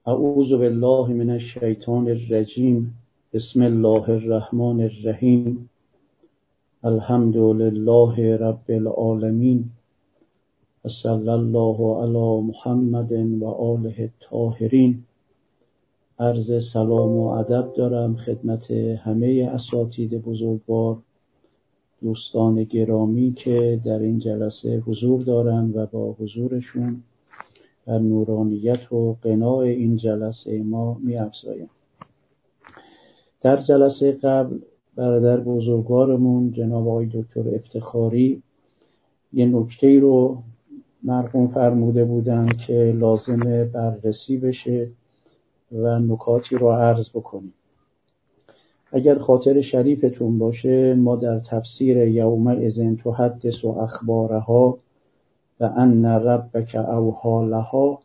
اعوذ بالله من الشیطان الرجیم. بسم الله الرحمن الرحیم. الحمد لله رب العالمین. صلی الله علی محمد و آله الطاهرین. عرض سلام و ادب دارم خدمت همه اساتید بزرگوار، دوستان گرامی که در این جلسه حضور دارند و با حضورشون در نورانیت و غنا این جلسه ما می‌افزاییم. در جلسه قبل برادر بزرگوارمون جناب آقای دکتر افتخاری یه نکته رو مرقوم فرموده بودند که لازم بررسی بشه و نکاتی رو عرض بکنیم. اگر خاطر شریفتون باشه، ما در تفسیر یومئذ تحدث اخبارها و ان ربک اوحی لها،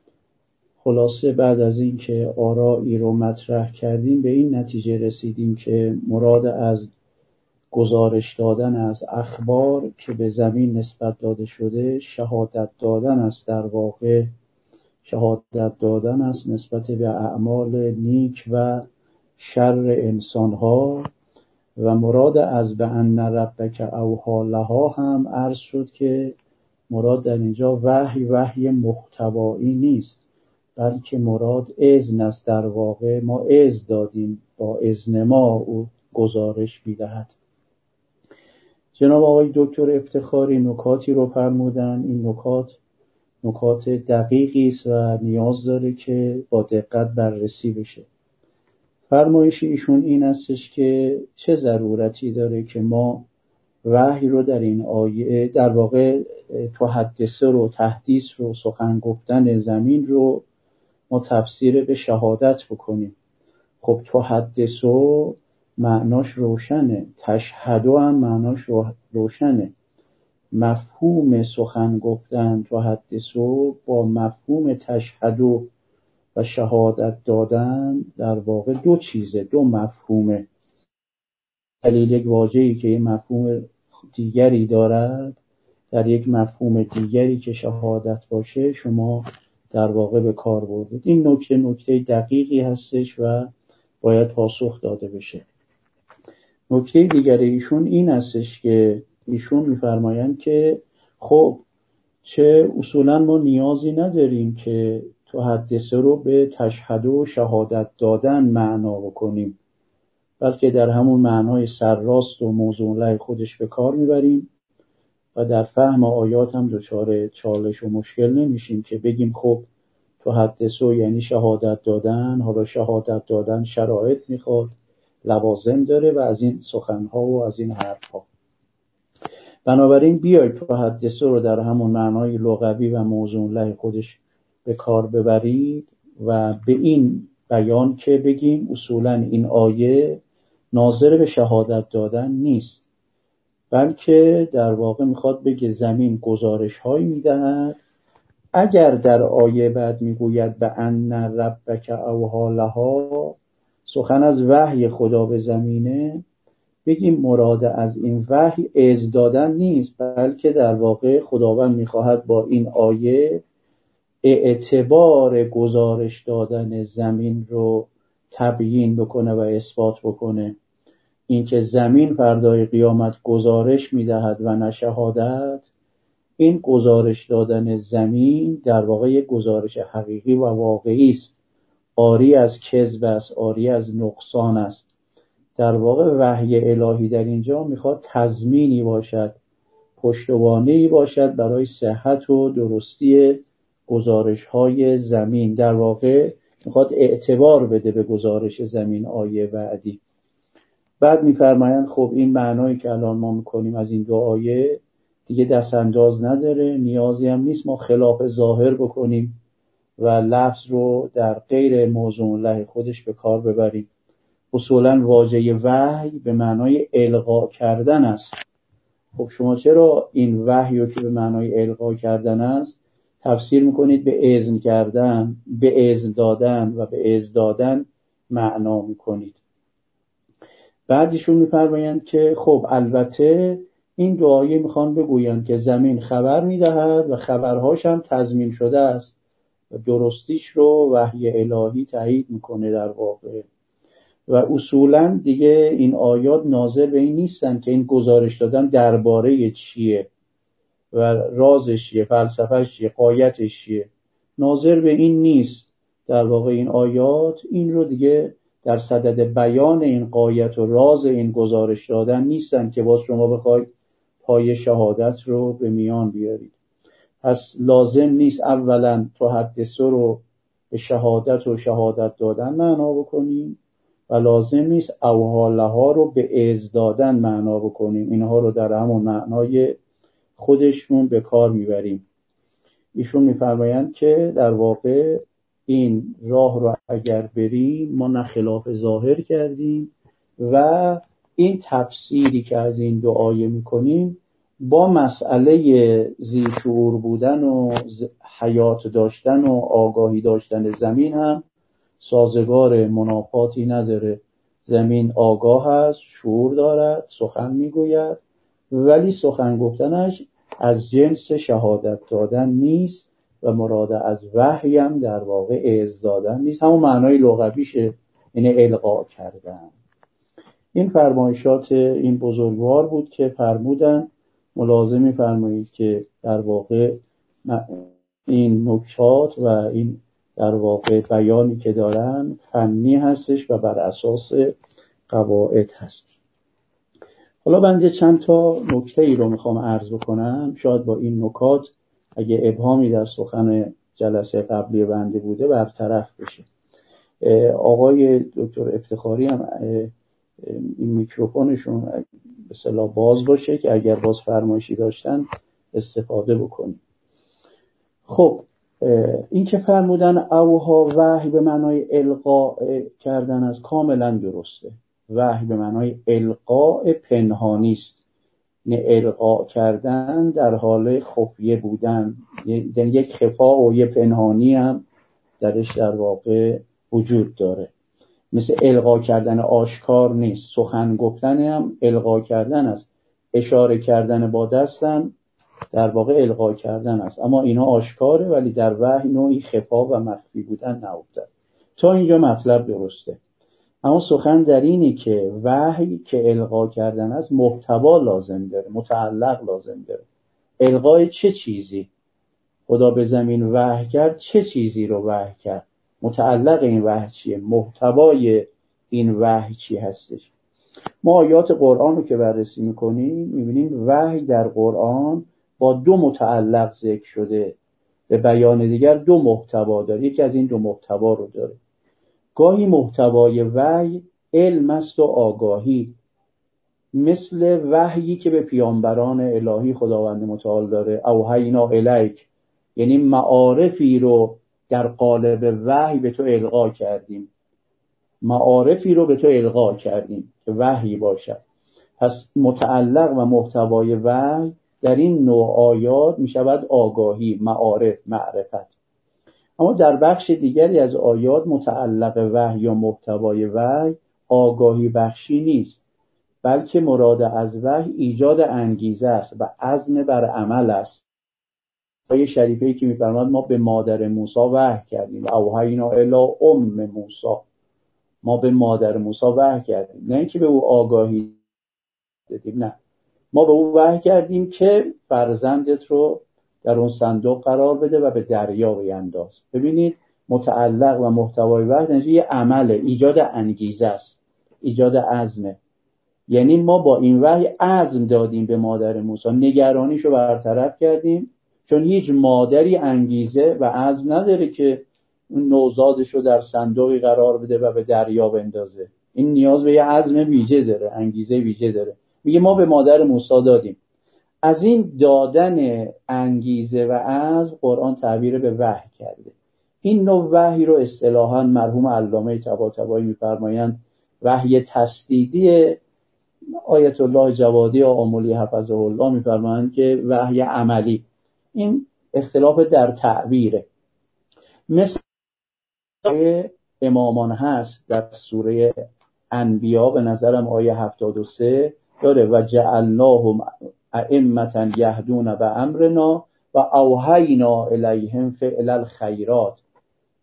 خلاصه بعد از این که آرایی رو مطرح کردیم به این نتیجه رسیدیم که مراد از گزارش دادن از اخبار که به زمین نسبت داده شده شهادت دادن است. در واقع شهادت دادن است نسبت به اعمال نیک و شر انسانها، و مراد از به ان ربک اوحی لها هم عرض شد که مراد در اینجا وحی محتوایی نیست، بلکه مراد اذن است. در واقع ما اذن دادیم، با اذن ما او گزارش می‌دهد. جناب آقای دکتر افتخاری نکاتی رو فرمودن. این نکات دقیقی است و نیاز داره که با دقت بررسی بشه. فرمایش ایشون این استش که چه ضرورتی داره که ما وحی رو در این آیه، در واقع تحدیث رو، سخن گفتن زمین رو ما تفسیر به شهادت بکنیم. خب تحدثو معناش روشنه، تشهدو هم معناش روشنه. مفهوم سخن گفتن تحدثو با مفهوم تشهدو و شهادت دادن در واقع دو چیزه، دو مفهومه. دلیل یک واژه‌ای که این مفهوم دیگری دارد در یک مفهوم دیگری که شهادت باشه شما در واقع به کار بردید. این نکته دقیقی هستش و باید پاسخ داده بشه. نکته دیگر ایشون این هستش که ایشون میفرمایند که خب چه اصولا ما نیازی نداریم که تحدثه رو به تشهد و شهادت دادن معنا بکنیم، بلکه در همون معنای سرراست و موضوع له خودش به کار میبریم و در فهم آیات هم دچار چالش و مشکل نمیشیم که بگیم خب تحدثو یعنی شهادت دادن. حالا شهادت دادن شرایط میخواد، لوازم داره و از این سخنها و از این حرفها. بنابراین بیاید تحدثو رو در همون معنای لغوی و موضوع له خودش به کار ببرید و به این بیان که بگیم اصولا این آیه ناظر به شهادت دادن نیست، بلکه در واقع میخواد بگه زمین گزارش هایی میدهد. اگر در آیه بعد میگوید به ان ربک اوحی لها، سخن از وحی خدا به زمینه، بگیم مراد از این وحی اذن دادن نیست، بلکه در واقع خداوند میخواهد با این آیه اعتبار گزارش دادن زمین رو تبیین بکنه و اثبات بکنه. این که زمین فردای قیامت گزارش میدهد و نه شهادت، این گزارش دادن زمین در واقع یک گزارش حقیقی و واقعی است، عاری از کذب است، عاری از نقصان است. در واقع وحی الهی در اینجا میخواد تضمینی باشد، پشتوانه‌ای باشد برای صحت و درستی گزارش های زمین. در واقع میخواد اعتبار بده به گزارش زمین. آیه بعدی بعد میفرمایند خب این معنایی که الان ما میکنیم از این دو آیه دیگه دست انداز نداره، نیازی هم نیست ما خلاف ظاهر بکنیم و لفظ رو در غیر موضوع له خودش به کار ببریم. اصولا واژه وحی به معنای القا کردن است. خب شما چرا این وحی رو که به معنای القا کردن است تفسیر میکنید به اذن کردن، به اذن دادن و به اذن دادن معنا میکنید؟ بعدشون میفرمایند که خب البته این دو آیه میخوان بگویند که زمین خبر میدهد و خبرهاش هم تضمین شده است. درستیش رو وحی الهی تایید میکنه در واقع. و اصولا دیگه این آیات ناظر به این نیستن که این گزارش دادن درباره چیه و رازش چیه، فلسفهش چیه، غایتش چیه. ناظر به این نیست در واقع. این آیات این رو دیگه در صدد بیان این غایت و راز این گزارش دادن نیستن که باز شما بخواید پای شهادت رو به میان بیارید. پس لازم نیست اولا تحدث رو به شهادت و شهادت دادن معنا بکنیم و لازم نیست اوهالها رو به اذ دادن معنا بکنیم. اینها رو در همون معنای خودشون به کار میبریم. ایشون میفرمایند که در واقع این راه رو اگر بریم ما نه خلاف ظاهر کردیم و این تفسیری که از این دو آیه میکنیم با مسئله ذی‌شعور بودن و حیات داشتن و آگاهی داشتن زمین هم سازگار، منافاتی نداره. زمین آگاه است، شعور دارد، سخن میگوید، ولی سخن گفتنش از جنس شهادت دادن نیست و مراد از وحی هم در واقع اعز دادن نیست. همون معنای لغویشه، یعنی القا کردن. این فرمایشات این بزرگوار بود که فرمودن ملازم می‌فرمایید که در واقع این نکات و این در واقع بیانی که دارن فنی هستش و بر اساس قواعد هست. حالا بنده چند تا نکته ای رو میخوام عرض بکنم. شاید با این نکات اگه ابهامی در سخن جلسه قبلی بنده بوده برطرف بشه. آقای دکتر افتخاری هم این میکروفونشون به اصطلاح باز باشه که اگر باز فرمایشی داشتن استفاده بکنیم. خب این که فرمودن اوها وحی به معنای القاء کردن از کاملا درسته. وحی به معنای القاء پنهانی است، نه القاء کردن در حال خفیه بودن، یک خفا و یک پنهانی هم درش در واقع وجود داره. مثل القا کردن آشکار نیست. سخن گفتن هم القا کردن است. اشاره کردن با دستم در واقع القا کردن است، اما اینا آشکاره ولی در وحی نوعی خفا و مخفی بودن نبوده. تا اینجا مطلب درسته. اما سخن در اینی که وحی که القا کردن است محتوا لازم داره، متعلق لازم داره. القای چه چیزی؟ خدا به زمین وحی کرد، چه چیزی رو وحی کرد؟ متعلق این وحی چیه؟ محتوای این وحی چی هستش؟ ما آیات قرآن رو که بررسی میکنیم میبینیم وحی در قرآن با دو متعلق ذکر شده، به بیان دیگر دو محتوا داره. یکی از این دو محتوا رو داره. گاهی محتوای وحی علم است و آگاهی، مثل وحیی که به پیامبران الهی خداوند متعال داره. اوحینا الیک، یعنی معارفی رو در قالب وحی به تو القا کردیم، معارفی رو به تو القا کردیم که وحی باشد. پس متعلق و محتوای وحی در این نوع آیات می شود آگاهی، معارف، معرفت. اما در بخش دیگری از آیات متعلق وحی یا محتوای وحی آگاهی بخشی نیست، بلکه مراد از وحی ایجاد انگیزه است و عزم بر عمل است. آیه شریفه‌ای که می‌فرماد ما به مادر موسی وحی کردیم، اوحینا الی ام موسی، ما به مادر موسی وحی کردیم، نه اینکه به او آگاهی دادیم، نه، ما به او وحی کردیم که فرزندت رو در اون صندوق قرار بده و به دریا بینداز. ببینید متعلق و محتوای وحی یه عمله، ایجاد انگیزه است، ایجاد عزمه. یعنی ما با این وحی عزم دادیم به مادر موسی، نگرانیشو برطرف کردیم، چون هیچ مادری انگیزه و عزم نداره که اون نوزادشو در صندوقی قرار بده و به دریا بندازه. این نیاز به یه عزم ویژه داره، انگیزه ویژه داره. میگه ما به مادر موسی دادیم. از این دادن انگیزه و عزم قرآن تعبیر به وحی کرده. این نوع وحی رو اصطلاحاً مرحوم علامه طباطبایی می‌فرمایند وحی تسدیدی. آیت الله جوادی آملی حفظه الله می‌فرمایند که وحی عملی. این اختلاف در تعبیره. مثل امامان هست در سوره انبیا، به نظرم آیه 73 داره و جعلناهم ائمة یهدون بامرنا و اوحینا الیهم فعل الخیرات.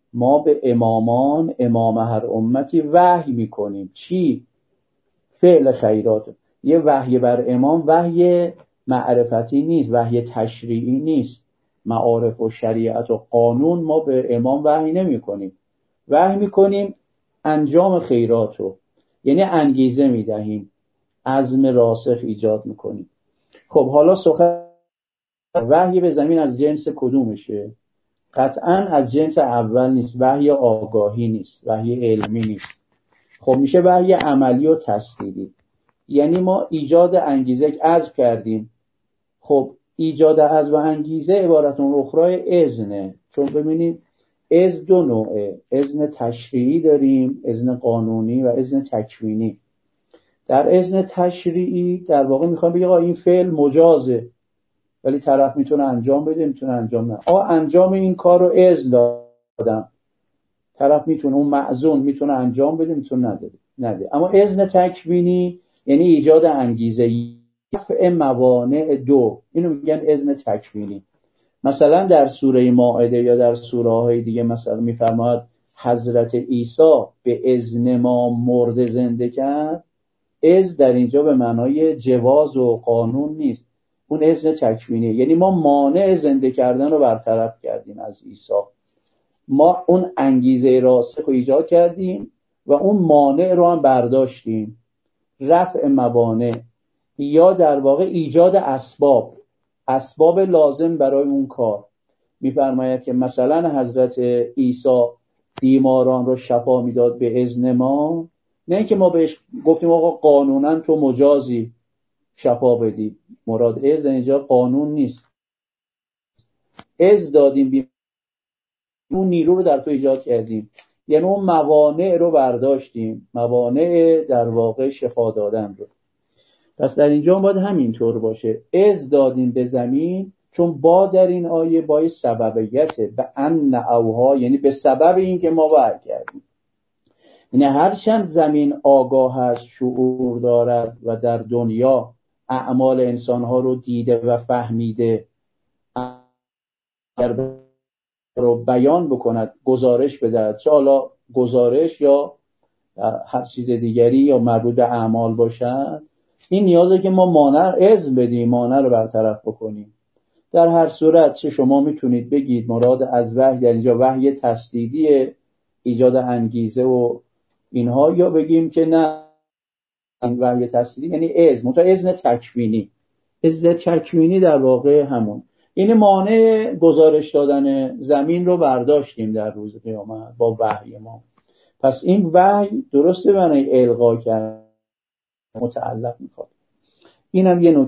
ما به امامان، امام هر امتی وحی میکنیم. چی؟ فعل خیرات. یه وحی بر امام وحی معرفتی نیست، وحی تشریعی نیست. معارف و شریعت و قانون ما به امام وحی نمی کنیم. وحی میکنیم انجام خیراتو، یعنی انگیزه میدهیم، عزم راسخ ایجاد میکنیم. خب حالا سخن وحی به زمین از جنس کدومشه؟ قطعا از جنس اول نیست، وحی آگاهی نیست، وحی علمی نیست. خب میشه وحی عملی و تصدیقی. یعنی ما ایجاد انگیزه عزم کردیم. خب ایجاد عزم و انگیزه عبارتون اخرای اذنه. چون ببینید اذن دو نوعه، اذن تشریعی داریم، اذن قانونی و اذن تکوینی. در اذن تشریعی در واقع میخوام بگم این فعل مجازه، ولی طرف میتونه انجام بده، میتونه انجام نده. انجام این کار رو اذن دادم، طرف میتونه، اون مأذون میتونه انجام بده، میتونه نده. اما اذن تکوینی یعنی ایجاد انگیزه، رفع موانع دو، اینو میگن اذن تکوینی. مثلا در سوره مائده یا در سوره های دیگه مثلا میفرماد حضرت عیسی به اذن ما مرده زنده کرد. اذن در اینجا به معنای جواز و قانون نیست، اون اذن تکوینی، یعنی ما مانع زنده کردن رو برطرف کردیم از عیسی. ما اون انگیزه راسخ رو ایجاد کردیم و اون مانع رو هم برداشتیم. رفع موانع یا در واقع ایجاد اسباب لازم برای اون کار. می‌فرماید که مثلا حضرت عیسی بیماران رو شفا میداد به اذن ما، نه اینکه ما بهش گفتیم آقا قانونا تو مجازی شفا بدی. مراد اذن اینجا قانون نیست، اذن دادیم، اون نیرو رو در تو ایجاد کردیم، یعنی اون موانع رو برداشتیم، موانع در واقع شفا دادن رو. پس در اینجا باید همینطور باشه، اذن دادیم به زمین، چون با در این آیه با سببیته به ان اوها، یعنی به سبب این که ما وحی کردیم. یعنی هرچند زمین آگاه است، شعور دارد و در دنیا اعمال انسانها رو دیده و فهمیده، رو بیان بکند، گزارش بدهد، چه حالا گزارش یا هر چیز دیگری یا مربوط به اعمال باشد، این نیازه که ما مانع اذن بدیم، مانع رو برطرف بکنیم. در هر صورت چه شما میتونید بگید مراد از وحی در اینجا وحی تسدیدی، ایجاد انگیزه و اینها، یا بگیم که نه وحی تسدیدی یعنی اذن، تا اذن تکوینی. اذن تکوینی در واقع همون، این مانع گزارش دادن زمین رو برداشتیم در روز قیامت با وحی ما. پس این وحی درسته معنی القا کرد، متعلق میخواد. اینم یه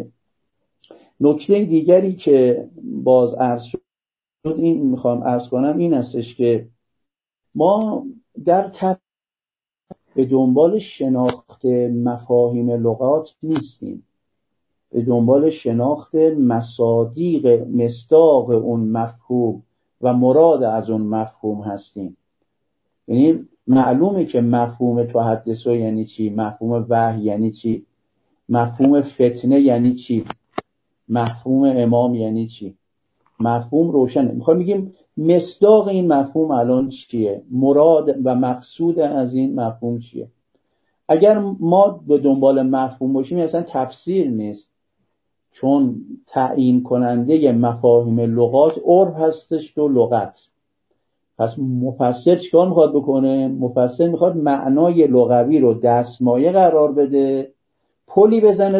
نکته دیگری که باز عرض شد، این میخوام عرض کنم این هستش که ما در به دنبال شناخت مفاهیم لغات نیستیم، به دنبال شناخت مصادیق مصداق اون مفهوم و مراد از اون مفهوم هستیم. یعنی معلومه که مفهوم تحدث یعنی چی، مفهوم وحی یعنی چی، مفهوم فتنه یعنی چی، مفهوم امام یعنی چی، مفهوم روشنه. میخوایم بگیم مصداق این مفهوم الان چیه، مراد و مقصود از این مفهوم چیه. اگر ما به دنبال مفهوم باشیم اصلا تفسیر نیست، چون تعیین کننده مفاهیم لغات عرف هستش و لغت. پس مفسر چیکار میخواد بکنه؟ مفسر میخواد معنای لغوی رو دستمایه قرار بده، پلی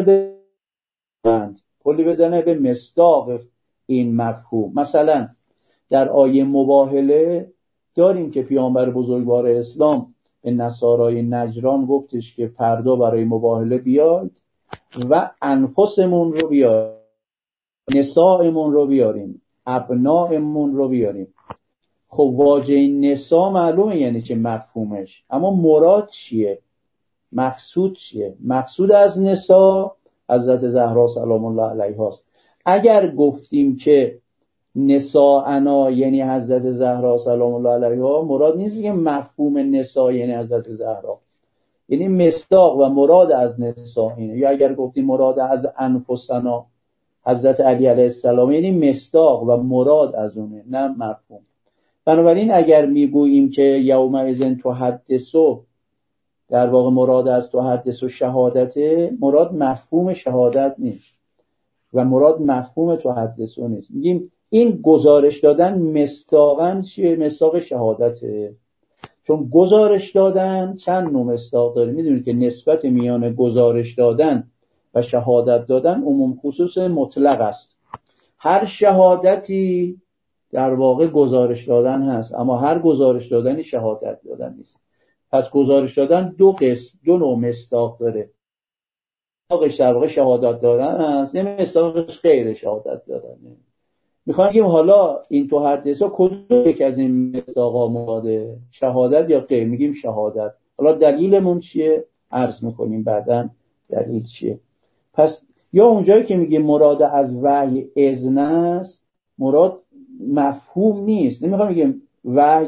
بزنه به مصداق این مفهوم. مثلا در آیه مباهله داریم که پیامبر بزرگوار اسلام به نصارای نجران گفتش که فردا برای مباهله بیاید و انفسمون رو بیاریم، نسائمون رو بیاریم، ابنائمون رو بیاریم. خب واژه نساء معلومه یعنی چه مفهومش، اما مراد چیه، مقصود چیه؟ مقصود از نساء حضرت زهرا سلام الله علیها است. اگر گفتیم که نساءنا یعنی حضرت زهرا سلام الله علیها، مراد نیست که مفهوم نساء یعنی حضرت زهرا، یعنی مصداق و مراد از نساء اینه. یا اگر گفتیم مراد از انفسنا حضرت علی علیه السلام، یعنی مصداق و مراد از اونه، نه مفهوم. بنابراین اگر میگوییم که یومئذ تحدث، در واقع مراد از تحدث و شهادته، مراد مفهوم شهادت نیست و مراد مفهوم تحدث نیست. میگیم این گزارش دادن مصداقاً چیه؟ مصداق شهادته. چون گزارش دادن چند نوع مصداق داره. میدونید که نسبت میان گزارش دادن و شهادت دادن عموم خصوص مطلق است. هر شهادتی در واقع گزارش دادن هست، اما هر گزارش دادنی شهادت دادن نیست. پس گزارش دادن دو نوع مصداق داره. مصداقش در واقع شهادت دادن هست، یه مصداقش غیر شهادت دادنه. میخوام بگیم حالا این تحدثا کدوم یک از این مصداقا مراده؟ شهادت یا غیر؟ میگیم شهادت. حالا دلیلمون چیه؟ عرض میکنیم بعداً دلیل چیه. پس یا اونجایی که میگیم مراد از وحی اذن است، مراد مفهوم نیست. نمیخوام بگیم وحی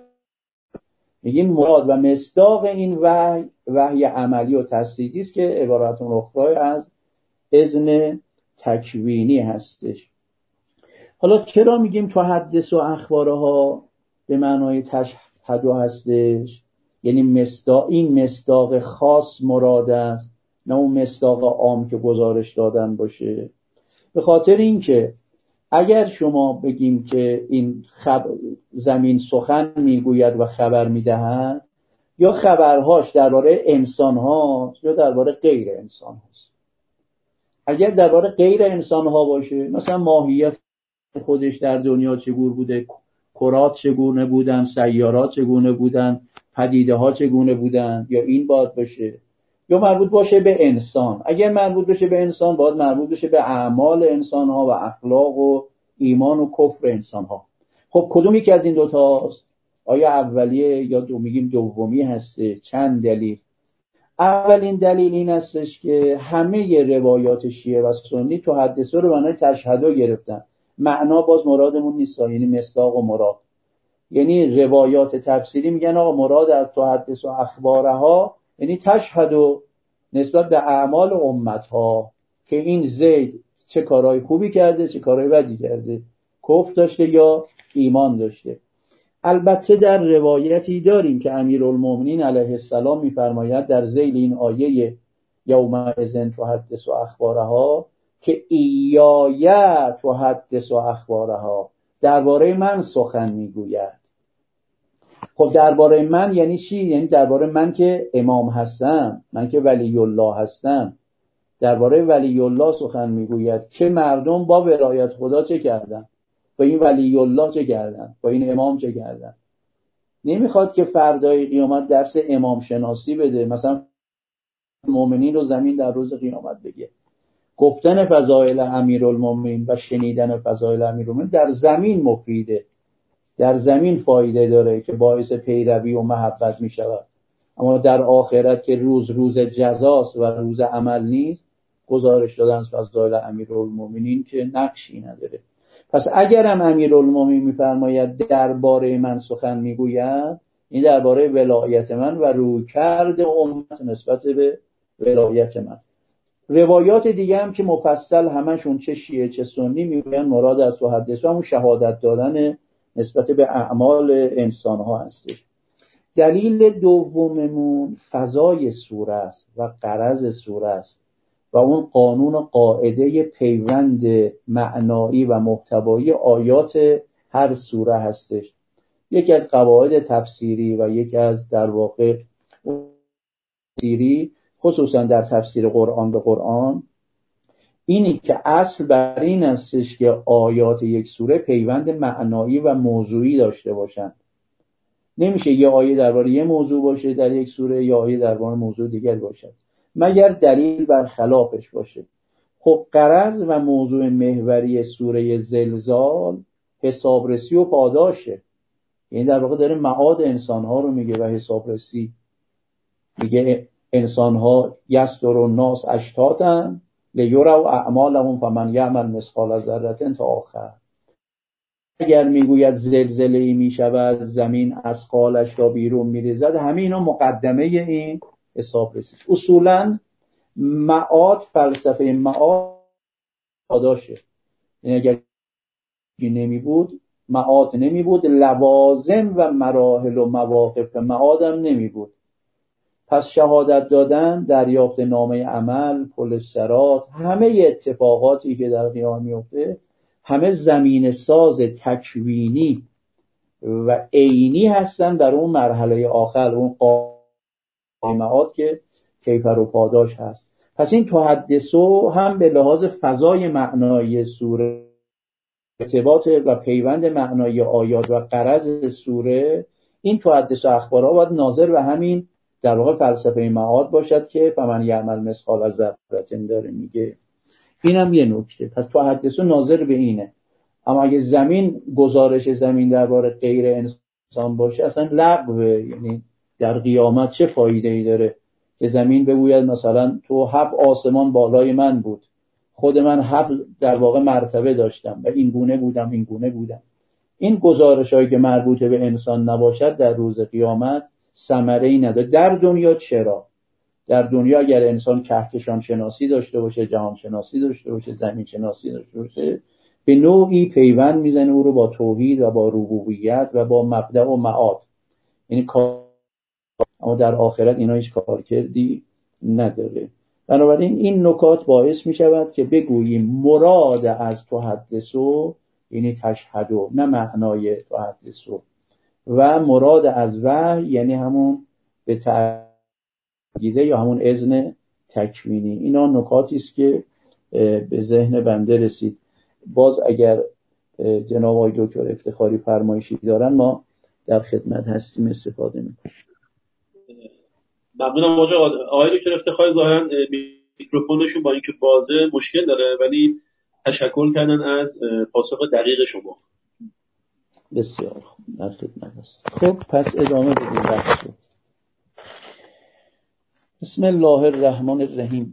میگیم مراد و مصداق این وحی عملی و تصدیقی است که عبارتون اخرى از اذن تکوینی هستش. حالا چرا میگیم تحدث و اخبارها به معنای تشهد هستش؟ یعنی این مصداق خاص مراد است، نه اون مصداق عام که گزارش دادن باشه. به خاطر اینکه اگر شما بگیم که این زمین سخن میگوید و خبر میدهد، یا خبرهاش درباره انسان ها یا درباره غیر انسان هاست. اگر درباره غیر انسان ها باشه، مثلا ماهیت خودش در دنیا چگونه بوده، کرات چگونه بودن، سیارات چگونه بودن، پدیده ها چگونه بودن، یا این باید باشه. یا مربوط باشه به انسان. اگر مربوط باشه به انسان، باید مربوط باشه به اعمال انسان ها و اخلاق و ایمان و کفر انسان ها. خب کدوم یکی از این دوتاست؟ آیا اولیه یا میگیم دومی هسته؟ چند دلیل. اولین دلیل این هستش که همه روایات شیعه و سنی تحدثه رو معنای تشهد گرفتن. معنا باز مرادمون نیست، یعنی مصداق و مراد. یعنی روایات تفسیری میگن آقا مراد از تحدث و اخبارها یعنی تشهد نسبت به اعمال امتها، که این زید چه کارهای خوبی کرده، چه کارهای بدی کرده، کفر داشته یا ایمان داشته. البته در روایتی داریم که امیرالمومنین علیه السلام میفرماید در ذیل این آیه یومئذ تحدث و اخبارها که ایای تحدث و اخبارها، درباره من سخن میگوید. خب درباره من یعنی چی؟ یعنی درباره من که امام هستم، من که ولی الله هستم. درباره ولی الله سخن میگوید که مردم با ولایت خدا چه کردن، با این ولی الله چه کردن، با این امام چه کردن. نمیخواد که فردای قیامت درس امام شناسی بده، مثلا مؤمنین رو زمین در روز قیامت بگه. گفتن فضائل امیرالمومنین و شنیدن فضائل امیرالمومنین در زمین مفیده، در زمین فایده داره که باعث پیروی و محبت می شود. اما در آخرت که روز جزاست و روز عمل نیست، گزارش دادن از فضائل امیرالمومنین که نقشی نداره. پس اگرم امیرالمومنین میفرماید درباره من سخن میگوید، این درباره ولایت من و رویکرد امت نسبت به ولایت من. روایات دیگه هم که مفصل همشون چه شیعه چه سنی میگن مراد از تحدث و همون شهادت دادن نسبت به اعمال انسان ها هستش. دلیل دوممون فضای سوره است و غرض سوره است و اون قانون و قاعده پیوند معنایی و محتوایی آیات هر سوره هستش. یکی از قواعد تفسیری و یکی از در واقع تفسیری، خصوصا در تفسیر قرآن به قرآن، اینی که اصل بر این هستش که آیات یک سوره پیوند معنایی و موضوعی داشته باشند. نمیشه یه آیه درباره یه موضوع باشه در یک سوره، یا آیه درباره موضوع دیگر باشه، مگر دلیل بر خلافش باشه. خب غرض و موضوع محوری سوره زلزال حسابرسی و پاداشه. یعنی در واقع داره معاد انسانها رو میگه و حسابرسی. میگه انسانها یصدر الناس اشتاتا لیروا اعمالهم فمن یعمل مثقال ذره تا آخر. اگر میگوید زلزله‌ای میشود، زمین اثقالش را بیرون میریزد، همه اینا مقدمه این حسابرسی. اصولاً معاد، فلسفه معاد پاداشه. یعنی اگر نمی بود معاد نمی بود، لوازم و مراحل و مواقف معاد هم نمی بود. پس شهادت دادن، دریافت نامه عمل، پل صراط، همه اتفاقاتی که در قیامت میفته همه زمین ساز تکوینی و عینی هستن در اون مرحله آخر، اون معاد که کیفر و پاداش هست. پس این تحدثو هم به لحاظ فضای معنایی سوره، ارتباط و پیوند معنایی آیات و غرض سوره، این تحدث و اخبارها باید ناظر به همین در واقع فلسفه معاد باشد که فمن یعمل مثقال ذره داره میگه. اینم یه نکته. پس تحدث ناظر به اینه. اما اگه زمین، گزارش زمین درباره غیر انسان باشه اصلا لغوه. یعنی در قیامت چه فایده‌ای داره که زمین بگوید مثلا تو 7 آسمان بالای من بود، خود من 7 در واقع مرتبه داشتم و این گونه بودم این گونه بودم. این گزارش‌هایی که مربوط به انسان نباشد در روز قیامت ثمره‌ای نداره. در دنیا چرا؟ در دنیا اگر انسان کهکشان شناسی داشته باشه، جهان شناسی داشته باشه، زمین شناسی داشته باشه، به نوعی پیوند میزنه او رو با توحید و با ربوبیت و با مبدأ و معاد. یعنی اما در آخرت اینا هیچ کارکردی نداره. بنابراین این نکات باعث می شود که بگوییم مراد از تحدثو یعنی تشهدو، نه معنای تحدثو، و مراد از وحی یعنی همون به تعگیزه یا همون اذن تکوینی. اینا نکاتی است که به ذهن بنده رسید. باز اگر جناب آقای دکتر افتخاری فرمایشی دارن ما در خدمت هستیم، استفاده میکنیم. ممنونم آقای دکتر افتخاری. ظاهرا میکروفونشون با اینکه بازه مشکل داره، ولی تشکر کردن از پاسخ دقیق شما. بسیار خوب، در خدمت هست. خب پس ادامه بدیم بحث. بسم الله الرحمن الرحیم.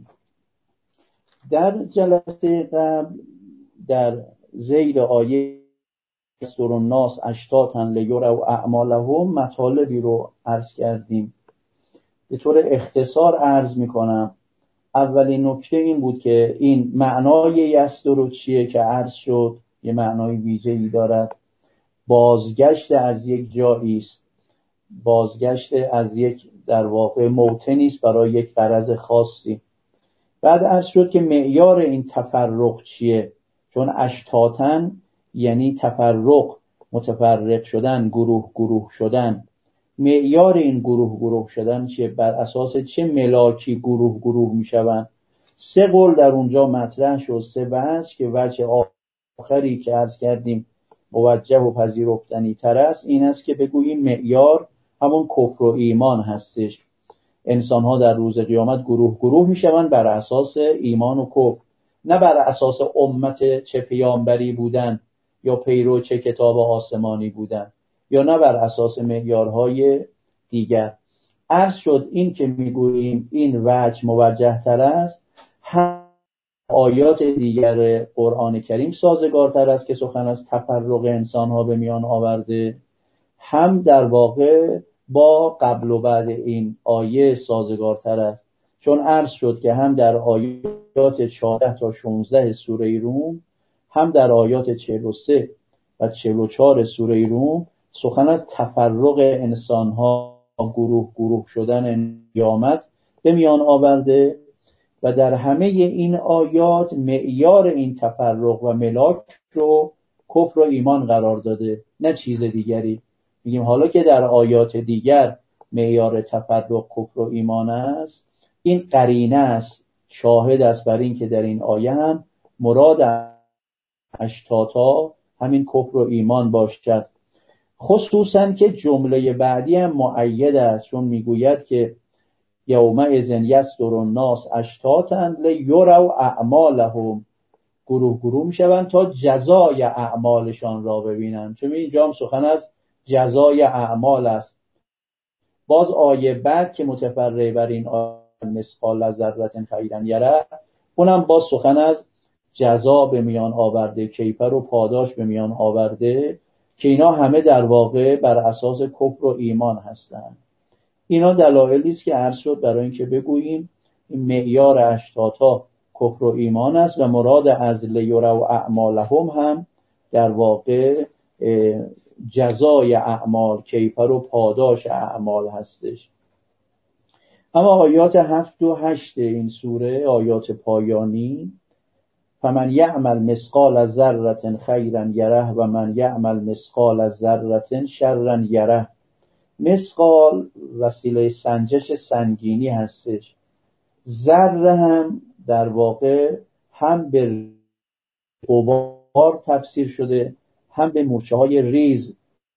در جلسه قبل در زیر آیه یسر الناس اشتاتا لیروا اعمالهم مطالبی رو عرض کردیم. به طور اختصار عرض میکنم. اولین نکته این بود که این معنای یسر چیه که عرض شد، یه معنای ویژه‌ای دارد. بازگشت از یک جایی است، بازگشت از یک در واقع موطنی است برای یک غرض خاصی. بعد عرض شد که معیار این تفرق چیه، چون اشتاتن یعنی تفرق، متفرق شدن، گروه گروه شدن. معیار این گروه گروه شدن چیه؟ بر اساس چه ملاکی گروه گروه میشوند؟ 3 قول در اونجا مطرح شد، 3 بحث که وجه آخری که عرض کردیم موجه و پذیرفتنی تر است این است که بگوییم معیار همون کفر و ایمان هستش. انسان ها در روز قیامت گروه گروه میشوند بر اساس ایمان و کفر، نه بر اساس امت چه پیامبری بودن یا پیرو چه کتاب آسمانی بودن، یا نه بر اساس معیارهای دیگر. عرض شد این که میگوییم این وجه موجه تر است، هم آیات دیگر قرآن کریم سازگارتر است که سخن از تفرق انسان ها به میان آورده، هم در واقع با قبل و بعد این آیه سازگارتر است. چون عرض شد که هم در آیات 14 تا 16 سوره روم، هم در آیات 43 و 44 سوره روم سخن از تفرق انسان‌ها، گروه گروه شدن قیامت به میان آورده و در همه این آیات معیار این تفرق و ملاک رو کفر و ایمان قرار داده، نه چیز دیگری. میگیم حالا که در آیات دیگر معیار تفرق کفر و ایمان است، این قرینه است، شاهد است بر این که در این آیه هم مراد اشتاتا همین کفر و ایمان باشد. خصوصا که جمله بعدی هم مؤید است، چون میگوید که یومئذ یصدر الناس اشتاتا لیروا اعمالهم، گروه گروه میشوند تا جزای اعمالشان را ببینند. چون اینجا هم سخن از جزای اعمال است. باز آیه بعد که متفرع بر این مثقال ذره خیرا یره، اونم باز سخن از جزا به میان آورده، کیفر و پاداش به میان آورده که اینا همه در واقع بر اساس کفر و ایمان هستند. اینا دلایلی است که عرض شد برای اینکه بگوییم این معیار اشتاتا کفر و ایمان است و مراد از لیروا اعمالهم هم در واقع جزای اعمال، کیفر و پاداش اعمال هستش. اما آیات 7 و 8 این سوره، آیات پایانی، فمن یعمل مثقال ذره خیرا یره و من یعمل مثقال ذره شرا یره. مثقال وسیله سنجش سنگینی هستش. ذره هم در واقع هم به غبار تفسیر شده، هم به مورچه های ریز.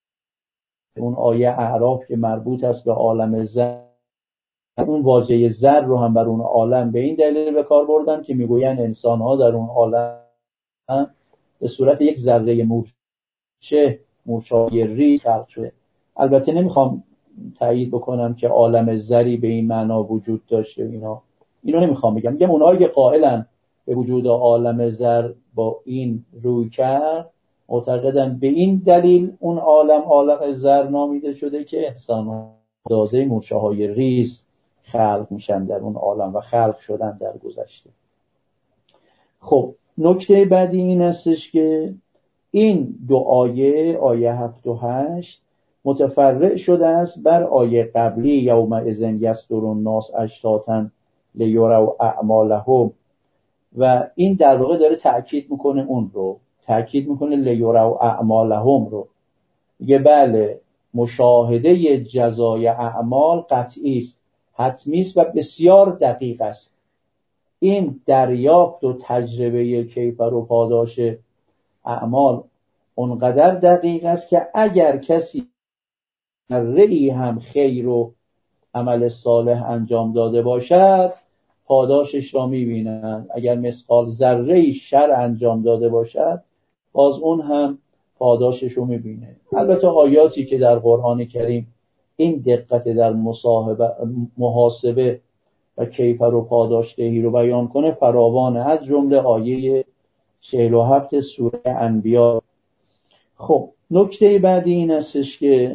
اون آیه اعراف که مربوط است به عالم ذر، اون واژه ذر رو هم بر اون عالم به این دلیل به کار بردن که میگوین انسان ها در اون عالم به صورت یک ذره مورچه‌های ریز خلق شده. البته نمیخوام تایید بکنم که عالم ذری به این معنا وجود داشته. اینو نمیخوام بگم. میگم اونایی که قائلن به وجود عالم ذر با این روی کرد، معتقدن به این دلیل اون عالم ذر نامیده شده که انسان اندازه مورچه‌های ریز خلق میشن در اون عالم و خلق شدن در گذشته. خب نکته بعدی این استش که این دو آیه 7 و 8 متفرع شده است بر آیه قبلی یومئذ یصدر الناس اشتاتا لیروا اعمالهم، و این در واقع داره تأکید میکنه اون رو، تأکید میکنه لیروا اعمالهم رو. میگه بله، مشاهده جزای اعمال قطعی است، حتمی است و بسیار دقیق است. این دریافت و تجربه کیفر و پاداش اعمال اونقدر دقیق است که اگر کسی ذره‌ای هم خیر و عمل صالح انجام داده باشد پاداشش را می‌بیند، اگر مثقال ذره‌ای شر انجام داده باشد باز اون هم پاداشش رو می‌بینه. البته آیاتی که در قرآن کریم این دقت در محاسبه و کیفر و پاداش دهی رو بیان کنه فراوانه، از جمله آیه 47 سوره انبیاء. خب نکته بعدی این استش که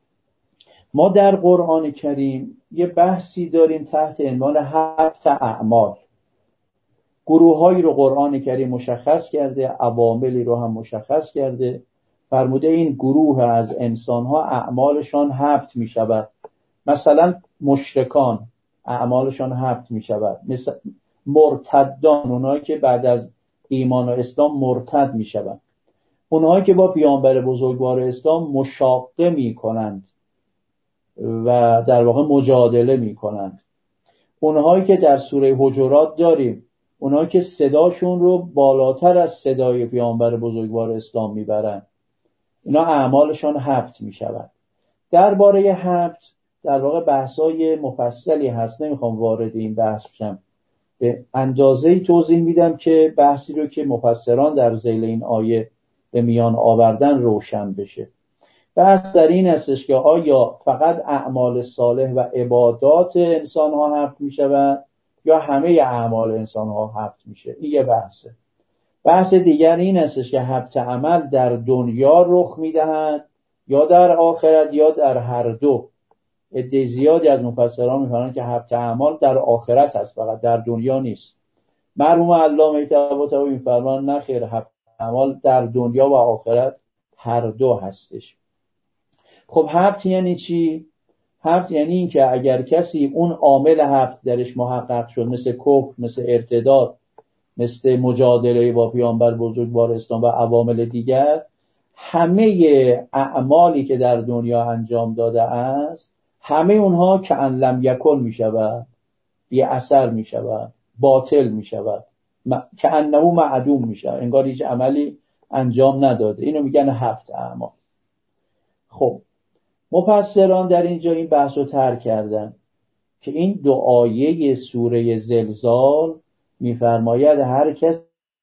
ما در قرآن کریم یه بحثی داریم تحت عنوان 7 اعمال. گروه‌هایی رو قرآن کریم مشخص کرده، عواملی رو هم مشخص کرده. فرموده این گروه از انسان‌ها اعمالشان 7 می‌شود. مثلا مشرکان اعمالشان 7 می‌شود. مثل مرتدان، اونایی که بعد از ایمان و اسلام مرتد می‌شوند، اونایی که با پیامبر بزرگوار اسلام مشاقه می‌کنند و در واقع مجادله می‌کنند، اونهایی که در سوره حجرات داریم، اونهایی که صداشون رو بالاتر از صدای پیامبر بزرگوار اسلام میبرند، اینا اعمالشان 7 میشود. درباره 7 در واقع بحثای مفصلی هست، نمیخوام وارد این بحث بشم، به اندازه‌ای توضیح میدم که بحثی رو که مفسران در ذیل این آیه به میان آوردن روشن بشه. بحث در این استش که آیا فقط اعمال صالح و عبادات انسان ها 7 میشود یا همه اعمال انسان ها 7 میشه. این یه بحثه. بحث دیگر این استش که 7 عمل در دنیا رخ میدهند یا در آخرت یا در هر دو. عده زیادی از مفسران میگن که 7 اعمال در آخرت هست، فقط در دنیا نیست. مرحوم علامه طباطبایی میفرمان نه خیر، 7 اعمال در دنیا و آخرت هر دو هستش. خب 7 یعنی چی؟ 7 یعنی این که اگر کسی اون عامل 7 درش محقق شد، مثل کفر، مثل ارتداد، مثل مجادله با پیامبر بزرگوار اسلام و عوامل دیگر، همه اعمالی که در دنیا انجام داده است همه اونها که ان لم یکن می شود، بی اثر می شود، باطل می شود، که انه معدوم می شود، انگار هیچ عملی انجام نداده. اینو میگن 7 اعمال. خب مفسران در اینجا این بحث رو طرح کردن که این دو آیه سوره زلزال میفرماید هر کس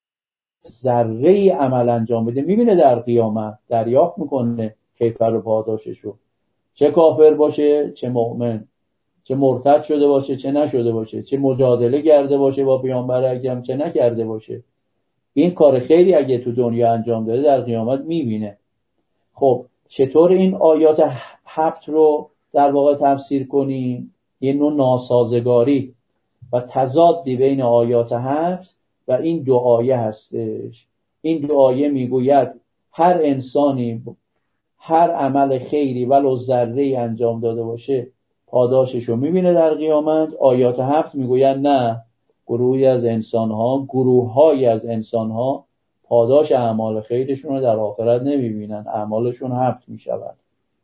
ذره‌ای عمل انجام بده میبینه در قیامت، دریافت میکنه کیفر و پاداشش رو، چه کافر باشه چه مؤمن، چه مرتد شده باشه چه نشده باشه، چه مجادله کرده باشه با پیامبر اکرم چه نکرده باشه. این کار خیری اگه تو دنیا انجام داده در قیامت میبینه. خب چطور این آیات 7 رو در واقع تفسیر کنیم؟ یه نوع ناسازگاری و تضادی بین آیات 7 و این دو آیه هستش. این دو آیه میگوید هر انسانی هر عمل خیری ولو ذره‌ای انجام داده باشه پاداشش رو میبینه در قیامت. آیات 7 میگوید نه، گروهی از انسانها، گروه‌هایی از انسانها پاداش اعمال خیرشون رو در آخرت نمیبینن، اعمالشون حبط میشود.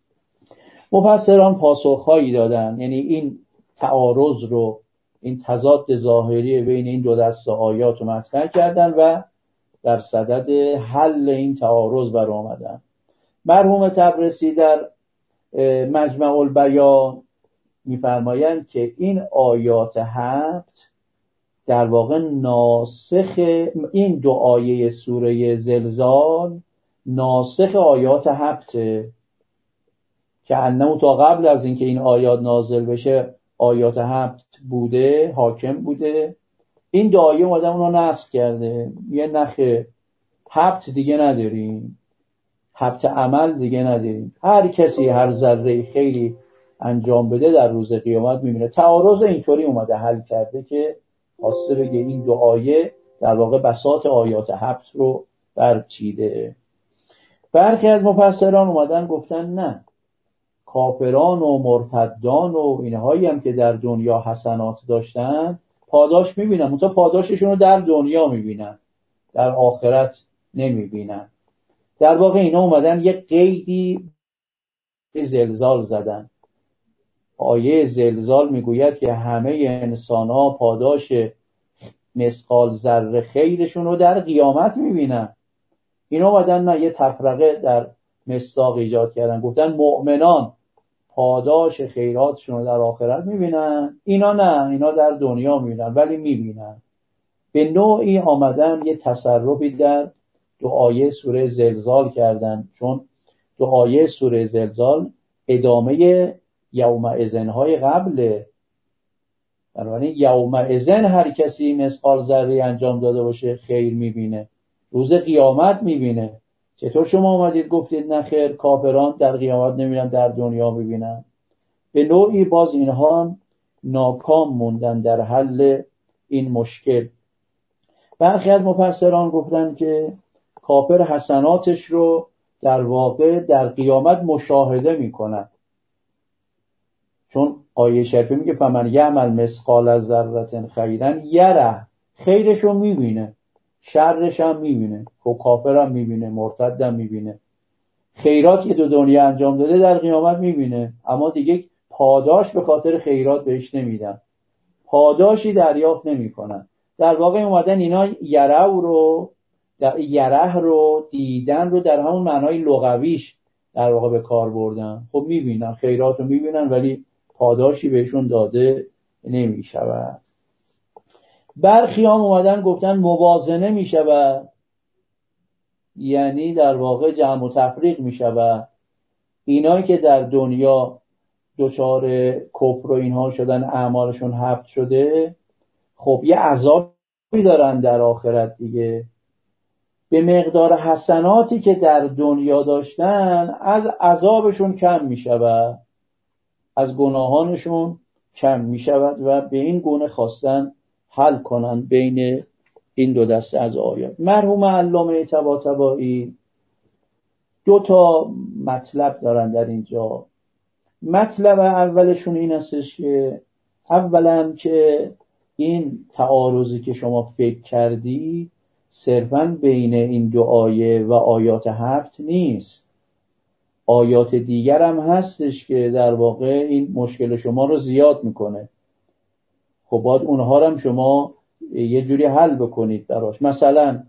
مفسران پاسخهایی دادن، یعنی این تعارض رو، این تضاد ظاهری بین این دو دسته آیات رو مطرح کردن و در صدد حل این تعارض برآمدن. مرحوم تبرسی در مجمع البیان می‌فرمایند که این آیات 7 در واقع ناسخ، این دو آیه سوره زلزال ناسخ آیات 7 که انه تا قبل از اینکه این آیات نازل بشه آیات 7 بوده، حاکم بوده. این دو آیه اومده اون رو نسخ کرده، یه نخ 7 دیگه نداریم، 7 عمل دیگه نداریم. هر کسی هر ذره خیری انجام بده در روز قیامت میبینه. تعارض اینطوری اومده حل کرده که خواسته بگه این دو آیه در واقع بساط آیات 7 رو برچیده. برخی از مفسران اومدن گفتن نه، کافران و مرتدان و اینهایی هم که در دنیا حسنات داشتن پاداش میبینن، منتها پاداششون رو در دنیا میبینن، در آخرت نمیبینن. در واقع اینا اومدن یک قیدی زلزال زدن. آیه زلزال میگوید که همه انسان‌ها پاداش مثقال ذره خیرشون رو در قیامت میبینن. اینا اومدن نه، یه تفرقه در مصداق ایجاد کردن، گفتن مؤمنان پاداش خیراتشون رو در آخرت میبینن، اینا نه، اینا در دنیا میبینن ولی میبینن. به نوعی آمدن یه تصرفی در دو آیه سوره زلزال کردن، چون دو آیه سوره زلزال ادامه یومئذن های قبله. بنابراین یومئذن هر کسی مثقال ذره انجام داده باشه خیر میبینه، روز قیامت میبینه. چطور شما اومدید گفتید نه خیر، کافران در قیامت نمیبینن در دنیا میبینن؟ به نوعی باز اینها ناکام موندن در حل این مشکل. برخی از مفسران گفتن که کافر حسناتش رو در واقع در قیامت مشاهده میکنن، چون آیه شریفه میگه فمن یعمل مثقال ذره خیرا یره، خیرش رو میبینه، شرش هم میبینه. خب کافر هم میبینه، مرتد هم میبینه، خیرات که دو دنیا انجام داده در قیامت میبینه، اما دیگه پاداش به خاطر خیرات بهش نمیدن، پاداشی دریافت نمیکنن. در واقع اومدن اینا یره رو دیدن رو در همون معنای لغویش در واقع به کار بردن. خب میبینن، خیرات رو میبینن ولی پاداشی بهشون داده نمیشود. برخی هم اومدن گفتن موازنه میشود، یعنی در واقع جمع و تفریق میشود. اینایی که در دنیا دچار کفر و اینها شدن، اعمالشون حبط شده، خب یه عذابی دارن در آخرت دیگه، به مقدار حسناتی که در دنیا داشتن از عذابشون کم میشود، از گناهانشون کم میشود و به این گونه خواستن حل کنن بین این دو دسته از آیات. مرحوم علامه طباطبایی دو تا مطلب دارن در اینجا. مطلب اولشون این استش که اولا که این تعارضی که شما فکر کردی صرفاً بین این دو آیه و آیات 7 نیست، آیات دیگر هم هستش که در واقع این مشکل شما رو زیاد میکنه. خب باید اونها رو هم شما یه جوری حل بکنید براش. مثلا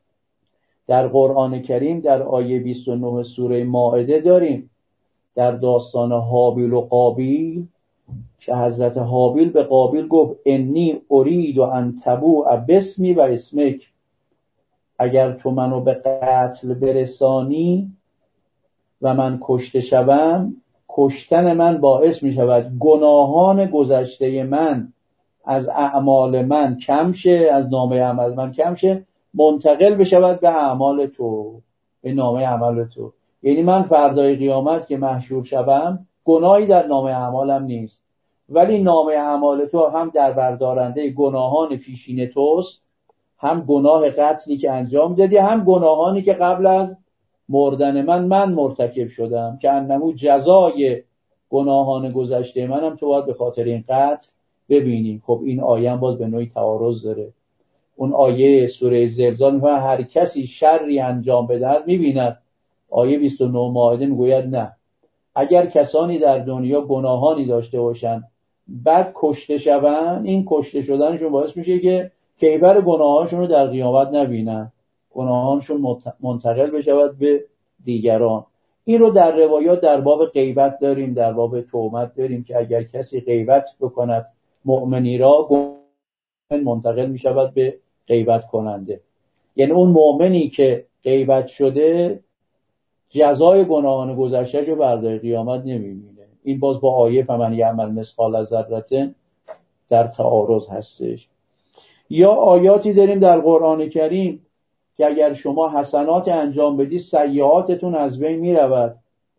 در قرآن کریم در آیه 29 سوره مائده داریم در داستان هابیل و قابیل که حضرت هابیل به قابیل گفت انی ارید ان تبوء باسمی و اسمک، اگر تو منو به قتل برسانی و من کشته شوم، کشتن من باعث می شود گناهان گذشته من از اعمال من کم شه، از نامه عمل من کم شه، منتقل بشود به اعمال تو، به نامه عمل تو. یعنی من فردای قیامت که محشور شوم گناهی در نامه اعمالم نیست، ولی نامه اعمال تو هم در بردارنده گناهان پیشین توست، هم گناه قتلی که انجام دادی، هم گناهانی که قبل از مردن من مرتکب شدم که انمو جزای گناهان گذشته منم تو باید به خاطر این قتل ببینی. خب این آیه هم باز به نوعی تعارض داره. اون آیه سوره زلزال میگه هر کسی شری انجام بدهد میبیند. آیه 29 مائده میگوید نه، اگر کسانی در دنیا گناهانی داشته باشن بعد کشته شون، این کشته شدنشون باعث میشه که کیفر گناهانشون رو در قیامت نبینن، گناهانشون منتقل بشود به دیگران. این رو در روایات در باب غیبت داریم، در باب تهمت داریم که اگر کسی غیبت بکند مؤمنی را، منتقل میشود به غیبت کننده. یعنی اون مؤمنی که غیبت شده جزای گناهان گذشته رو بر قیامت نمیبینه. این باز با آیه فمن یعمل مثقال ذره در تعارض هستش. یا آیاتی داریم در قرآن کریم که اگر شما حسنات انجام بدید سیئاتتون از بین میرود،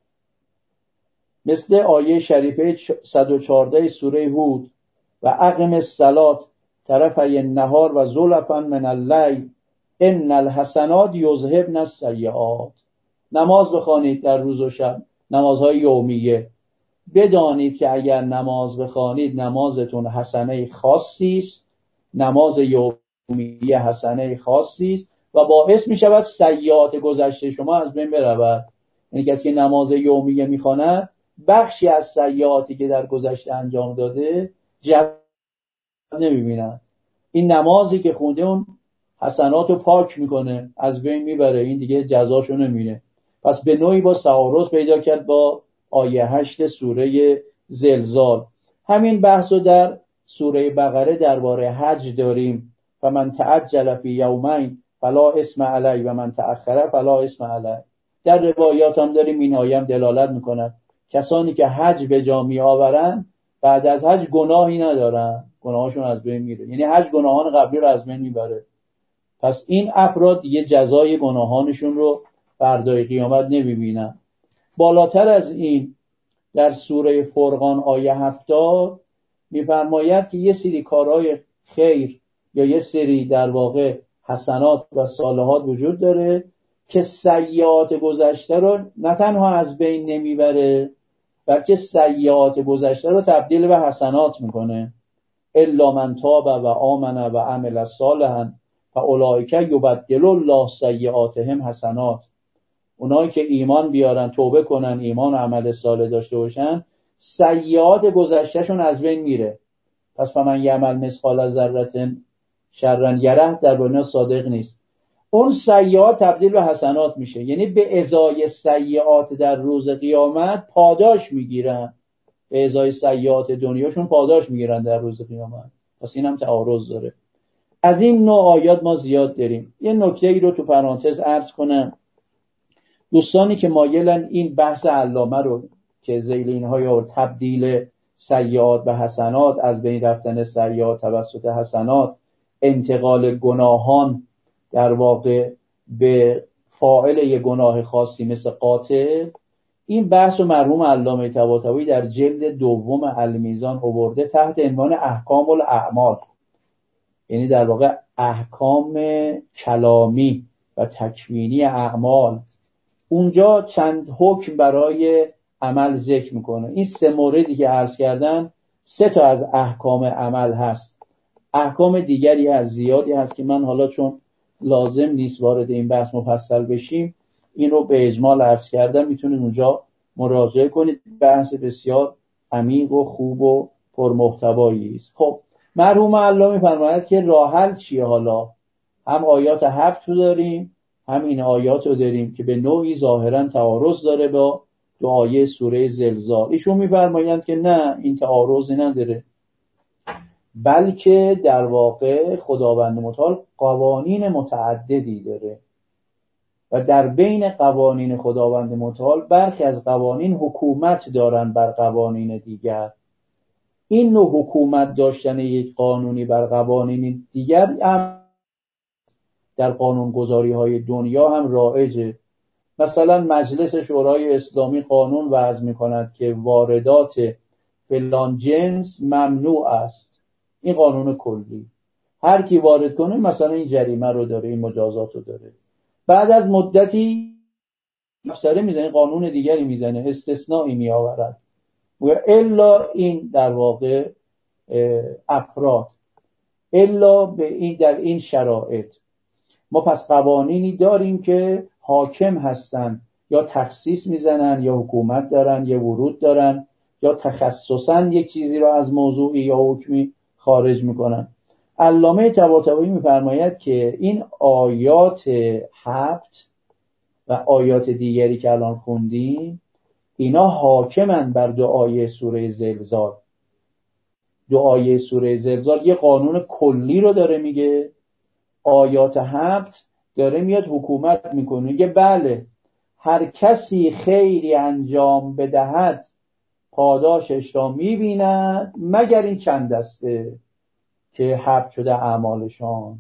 مثل آیه شریفه 114 سوره هود و اقم الصلاة طرفی النهار و زلفا من اللیل ان الحسنات یذهبن السیئات. نماز بخوانید در روز و شب، نمازهای یومیه. بدانید که اگر نماز بخوانید نمازتون حسنه خاصی است، نماز یومیه حسنه خاصی است و باعث می شود سیئات گذشته شما از بین برود. یعنی کسی که نماز یومیه میخواند بخشی از سیئاتی که در گذشته انجام داده نمیبینن. این نمازی که خونده اون حسناتو پاک میکنه، از بین میبره، این دیگه جزاشو نمیبینه. پس به نوعی با تعارض پیدا کرد با آیه 8 سوره زلزال. همین بحثو در سوره بقره درباره حج داریم. فمن تعجل فی یومین فلا اسم علی و من تأخر فلا اسم علی. در روایات هم داریم این آیه هم دلالت میکنه کسانی که حج به جا میآورن بعد از حج گناهی ندارن، گناهاشون از بین میره. یعنی حج گناهان قبلی رو از بین میبره. پس این افراد دیگه جزای گناهانشون رو فردای قیامت نمیبینن. بالاتر از این در سوره فرقان آیه 70 میفرماید که یه سری کارهای خیر یا یه سری در واقع حسنات و صالحات وجود داره که سیئات گذشته رو نه تنها از بین نمیبره بلکه سیئات گذشته رو تبدیل به حسنات میکنه. الا من تاب و آمن و عمل صالحا فاولئک یبدل الله سیئاتهم حسنات. اونایی که ایمان بیارن، توبه کنن، ایمان و عمل صالح داشته باشن، سیئات گذشتهشون از بین میره. پس فمن یعمل مثقال ذره شرا یره در بنا صادق نیست. اون سیئات تبدیل به حسنات میشه، یعنی به ازای سیئات در روز قیامت پاداش میگیرن، به ازای سیئات دنیاشون پاداش میگیرن در روز قیامت. پس این هم تعارض داره. از این نوع آیات ما زیاد داریم. یه نکته ای رو تو پرانتز عرض کنم. دوستانی که مایلن این بحث علامه رو که ذیل اینها یا تبدیل سیئات به حسنات، از بین رفتن سیئات توسط حسنات، انتقال گناهان در واقع به فاعل یه گناه خاصی مثل قاتل، این بحث و مرحوم علامه طباطبایی در جلد دوم المیزان آورده تحت عنوان احکام الاعمال، یعنی در واقع احکام کلامی و تکوینی اعمال. اونجا چند حکم برای عمل ذکر میکنه. این 3 موردی که عرض کردن 3 تا از احکام عمل هست. احکام دیگری از زیادی هست که من حالا چون لازم نیست وارد این بحث مفصل بشیم این رو به اجمال عرض کردم، میتونید اونجا مراجعه کنید. بحث بسیار عمیق و خوب و پرمحتوایی است. خب مرحوم علامه می‌فرماید که راه حل چیه؟ حالا هم آیات 7 رو داریم هم این آیات رو داریم که به نوعی ظاهرا تعارض داره با آیه سوره زلزال. ایشون می‌فرمایند که نه، این تعارضی نداره، بلکه در واقع خداوند متعال قوانین متعددی داره و در بین قوانین خداوند متعال برخی از قوانین حکومت دارن بر قوانین دیگر. این نوع حکومت داشتن یک قانونی بر قوانین دیگر در قانونگذاری های دنیا هم رایجه. مثلا مجلس شورای اسلامی قانون وضع می‌کند که واردات فلان جنس ممنوع است. این قانون کلی، هر کی وارد کنه مثلا این جریمه رو داره، این مجازات رو داره. بعد از مدتی مفسره میزنه، قانون دیگری میزنه، استثنایی میآورد و الا این در واقع افراد، الا به این در این شرایط ما پس قوانینی داریم که حاکم هستن، یا تخصیص میزنن یا حکومت دارن یا ورود دارن یا تخصصا یک چیزی را از موضوعی یا حکمی خارج میکنن. علامه طباطبایی میفرماید که این آیات 7 و آیات دیگری که الان خوندیم اینا حاکمن بر دعای سوره زلزال. دعای سوره زلزال یه قانون کلی رو داره میگه، آیات 7 داره میاد حکومت میکنه، میگه بله هر کسی خیری انجام بدهد پاداشش را میبیند مگر این چند دسته که حبس شده اعمالشان.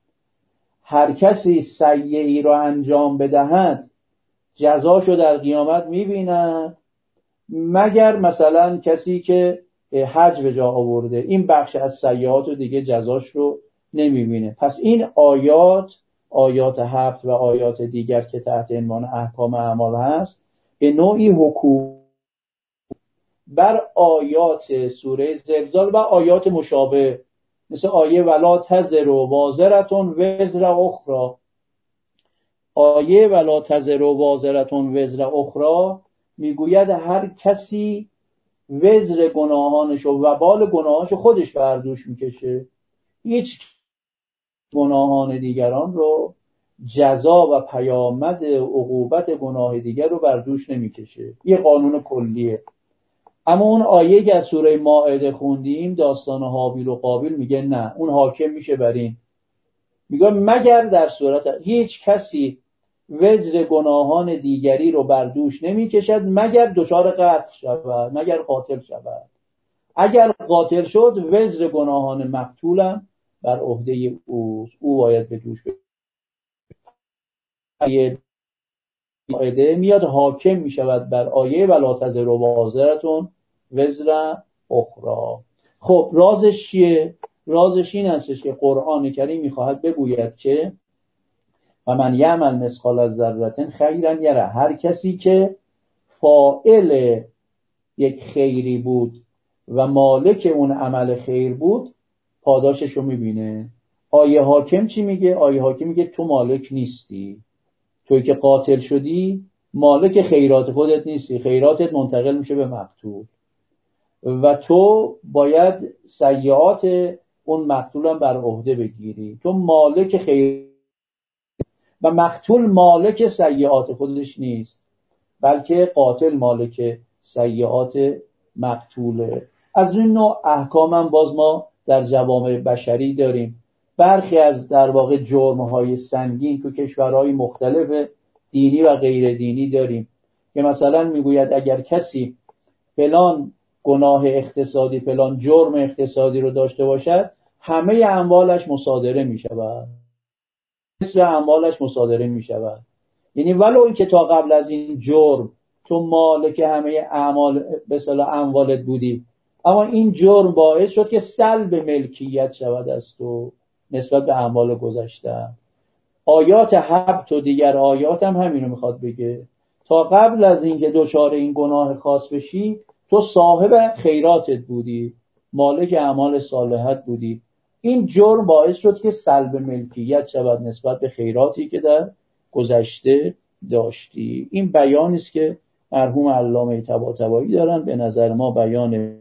هر کسی سیئی را انجام بدهد جزاشو در قیامت میبیند مگر مثلا کسی که حج به جا آورده، این بخش از سیئات رو دیگه جزاش رو نمیبینه. پس این آیات 7 و آیات دیگر که تحت عنوان احکام اعمال هست به نوعی حکومت بر آیات سوره زلزال و آیات مشابه، مثل آیه ولا تزر وازرتون وزر اخرى. آیه ولا تزر وازرتون وزر اخرى میگوید هر کسی وزر گناهانش و وبال گناهانش خودش بر دوش میکشه، هیچ گناهان دیگران رو جزا و پیامد عقوبت گناه دیگر رو بر دوش نمیکشه. یه قانون کلیه. اما اون آیه که از سوره مائده خوندیم، داستان هابیل و قابیل، میگه نه، اون حاکم میشه بر این، میگه مگر در صورت هیچ کسی وزر گناهان دیگری رو بر دوش نمیکشد مگر دچار قتل شود، مگر قاتل شود. اگر قاتل شد وزر گناهان مقتولم بر عهده او باید به دوش بکشد. آیه میاد حاکم میشود بر آیه ولا تزر وازرتون وزر اخرى. خب رازش چیه؟ رازش این هستش که قرآن کریم میخواهد بگوید که و من یعمل مثقال ذره خیرا یره، هر کسی که فاعل یک خیری بود و مالک اون عمل خیر بود پاداشش رو میبینه. آیه حاکم چی میگه؟ آیه حاکم میگه تو مالک نیستی، توی که قاتل شدی مالک خیرات خودت نیستی، خیراتت منتقل میشه به مقتول و تو باید سیئات اون مقتول هم بر عهده بگیری. تو مالک خیر و مقتول مالک سیئات خودش نیست، بلکه قاتل مالک سیئات مقتوله. از این نوع احکام هم باز ما در جوامع بشری داریم. برخی از در واقع جرم‌های سنگین تو کشورهای مختلف دینی و غیر دینی داریم که مثلا میگوید اگر کسی فلان گناه اقتصادی، فلان جرم اقتصادی رو داشته باشد همه اموالش مصادره می شود، نصف اموالش مصادره می شود. یعنی ولو این که تا قبل از این جرم تو مالک همه اعمال به اصطلاح اموالت بودی، اما این جرم باعث شد که سلب ملکیت شود از تو نسبت به اعمال گذشته. آیات حبت و دیگر آیات هم همینو میخواد بگه. تا قبل از اینکه دچار این گناه خاص بشی تو صاحب خیراتت بودی، مالک اعمال صالحت بودی، این جرم باعث شد که سلب ملکیت شود نسبت به خیراتی که در گذشته داشتی. این بیانی است که مرحوم علامه طباطبایی دارن، به نظر ما بیان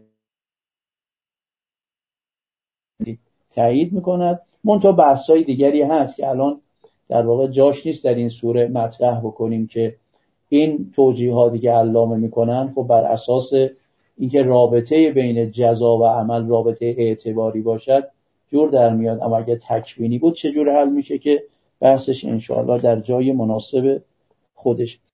تایید میکند. منتها بحث‌های دیگری هست که الان در واقع جاش نیست در این سوره مطرح بکنیم که این توجیهاتی که علامه میکنن خب بر اساس اینکه رابطه بین جزا و عمل رابطه اعتباری باشد جور در میاد، اما اگه تکوینی بود چجور حل میشه که بحثش انشاءالله در جای مناسب خودش